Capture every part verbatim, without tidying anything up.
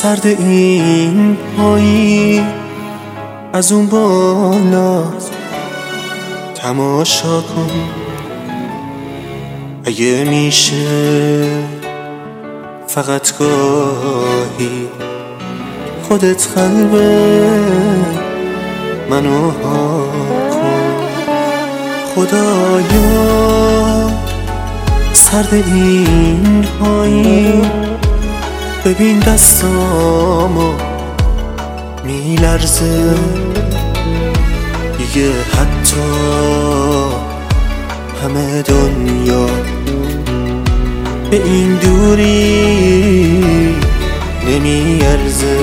سرد این پایی از اون بالا تماشا کن. اگه میشه فقط گاهی خودت قلب منو ها کن. خدایا سرد این پایی ببین دستامو میلرزه دیگه، حتی همه دنیا به این دوری نمیارزه.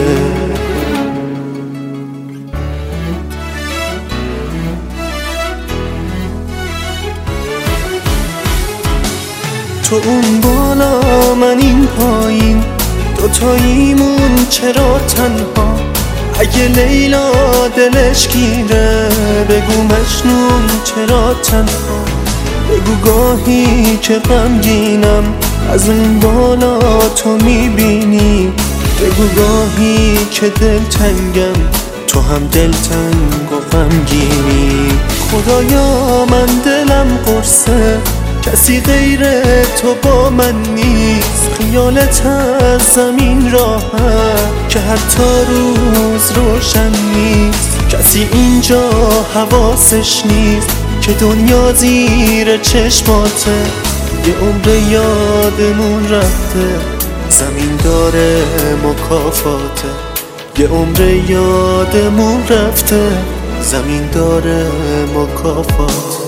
تو اون بالا من این پایین، دوتاییمون چرا تنها؟ اگه لیلا دلش گیره بگو مجنون چرا تنها؟ بگو گاهی که غمگینم از اون بالا تو میبینی، بگو گاهی که دلتنگم تو هم دلتنگ و غمگینی. خدایا من دلم قرصه کسی غیر تو با من نیست، خیالت از زمین راحت که حتی روز روشن نیست. کسی اینجا حواسش نیست که دنیا زیر چشماته، یه عمر یادمون رفته زمین داره مکافاته، یه عمر یادمون رفته زمین داره مکافاته.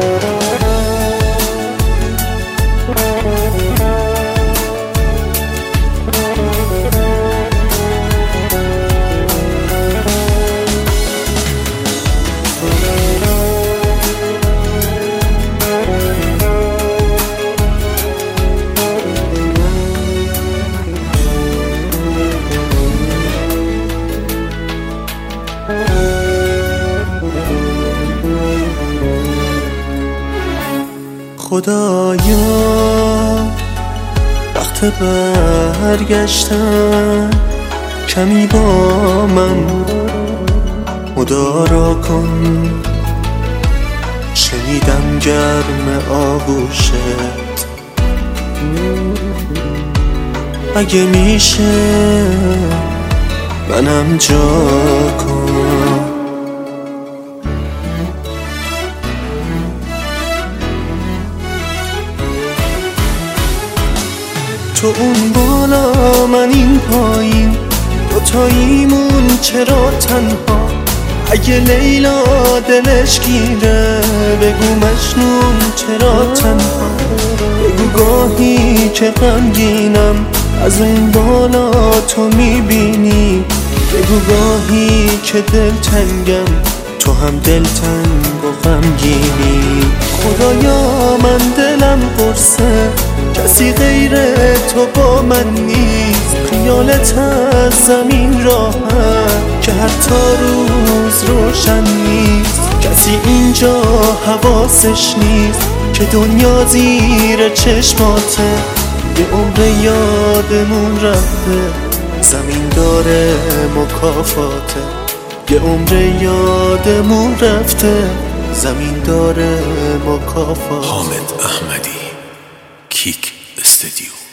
خدایا وقت برگشتن کمی با من مدارا کن. شنیدم گرم آغوشت، اگه میشه منم جا کن. تو اون بالا من این پایین، دوتاییمون چرا تنها؟ اگه لیلا دلش گیره بگو مجنون چرا تنها؟ بگو گاهی که غمگینم از اون بالا تو میبینی، بگو گاهی که دلتنگم تو هم دلتنگ و غمگینی. خدایا من دلم قرصه کسی غیر تو با من نیست، خیالت از زمین راحت که حتی روز روشن نیست. کسی اینجا حواسش نیست که دنیا زیر چشماته، یه عمر یادمون رفته زمین داره مکافاته، یه عمر یادمون رفته زمین داره مکافاته. حامد احمدی، کیک استودیو.